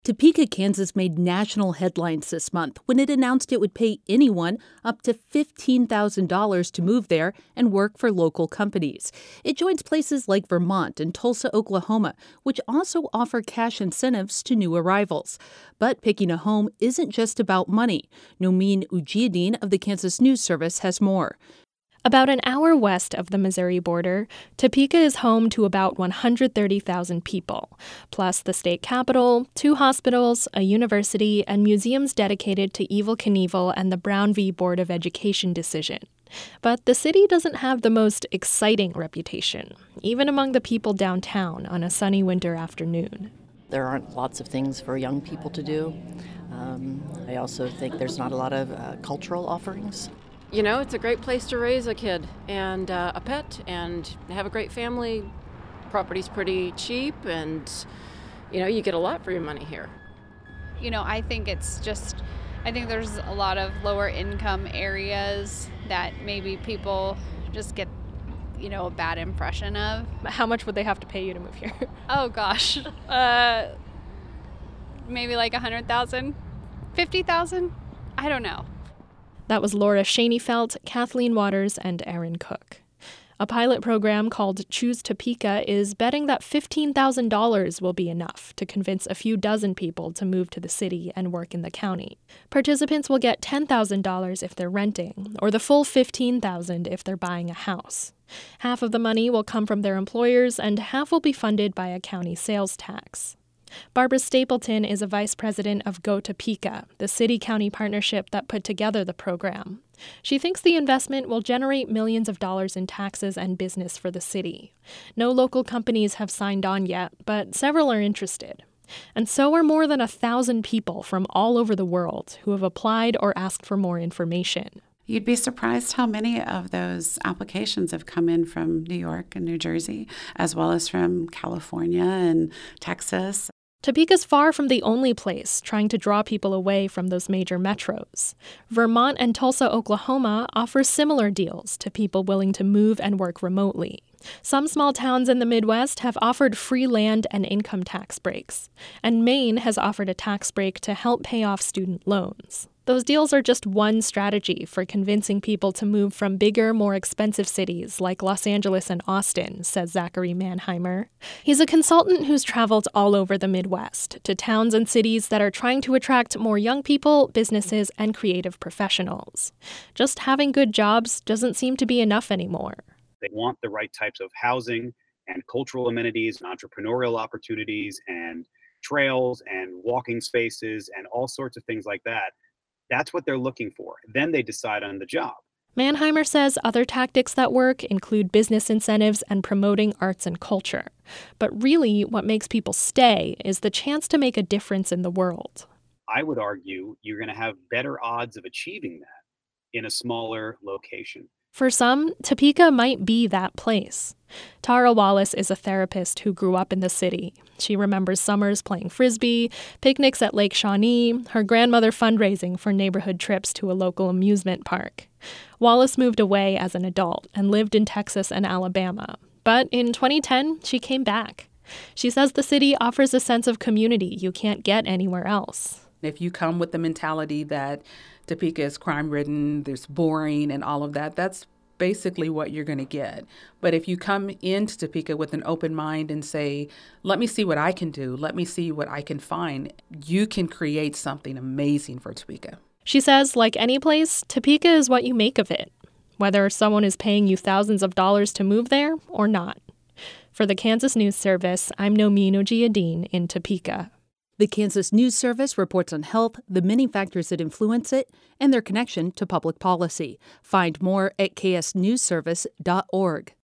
Topeka, Kansas made national headlines this month when it announced it would pay anyone up to $15,000 to move there and work for local companies. It joins places like Vermont and Tulsa, Oklahoma, which also offer cash incentives to new arrivals. But picking a home isn't just about money. Nomin Ujiyediin of the Kansas News Service has more. About an hour west of the Missouri border, Topeka is home to about 130,000 people, plus the state capitol, 2 hospitals, a university, and museums dedicated to Evel Knievel and the Brown v. Board of Education decision. But the city doesn't have the most exciting reputation, even among the people downtown on a sunny winter afternoon. There aren't lots of things for young people to do. I also think there's not a lot of cultural offerings. You know, it's a great place to raise a kid and a pet and have a great family. Property's pretty cheap and, you get a lot for your money here. I think there's a lot of lower income areas that maybe people just get, a bad impression of. How much would they have to pay you to move here? Oh, gosh. Maybe like $100,000, $50,000? I don't know. That was Laura Schoenefeld, Kathleen Waters, and Aaron Cook. A pilot program called Choose Topeka is betting that $15,000 will be enough to convince a few dozen people to move to the city and work in the county. Participants will get $10,000 if they're renting, or the full $15,000 if they're buying a house. Half of the money will come from their employers, and half will be funded by a county sales tax. Barbara Stapleton is a vice president of Go Topeka, the city-county partnership that put together the program. She thinks the investment will generate millions of dollars in taxes and business for the city. No local companies have signed on yet, but several are interested. And so are more than 1,000 people from all over the world who have applied or asked for more information. You'd be surprised how many of those applications have come in from New York and New Jersey, as well as from California and Texas. Topeka's far from the only place trying to draw people away from those major metros. Vermont and Tulsa, Oklahoma offer similar deals to people willing to move and work remotely. Some small towns in the Midwest have offered free land and income tax breaks, and Maine has offered a tax break to help pay off student loans. Those deals are just one strategy for convincing people to move from bigger, more expensive cities like Los Angeles and Austin, says Zachary Mannheimer. He's a consultant who's traveled all over the Midwest to towns and cities that are trying to attract more young people, businesses, and creative professionals. Just having good jobs doesn't seem to be enough anymore. They want the right types of housing and cultural amenities and entrepreneurial opportunities and trails and walking spaces and all sorts of things like that. That's what they're looking for. Then they decide on the job. Mannheimer says other tactics that work include business incentives and promoting arts and culture. But really, what makes people stay is the chance to make a difference in the world. I would argue you're going to have better odds of achieving that in a smaller location. For some, Topeka might be that place. Tara Wallace is a therapist who grew up in the city. She remembers summers playing frisbee, picnics at Lake Shawnee, her grandmother fundraising for neighborhood trips to a local amusement park. Wallace moved away as an adult and lived in Texas and Alabama. But in 2010, she came back. She says the city offers a sense of community you can't get anywhere else. If you come with the mentality that Topeka is crime-ridden, there's boring and all of that, that's basically what you're going to get. But if you come into Topeka with an open mind and say, let me see what I can do, let me see what I can find, you can create something amazing for Topeka. She says, like any place, Topeka is what you make of it, whether someone is paying you thousands of dollars to move there or not. For the Kansas News Service, I'm Nomin Ujiyediin in Topeka. The Kansas News Service reports on health, the many factors that influence it, and their connection to public policy. Find more at ksnewsservice.org.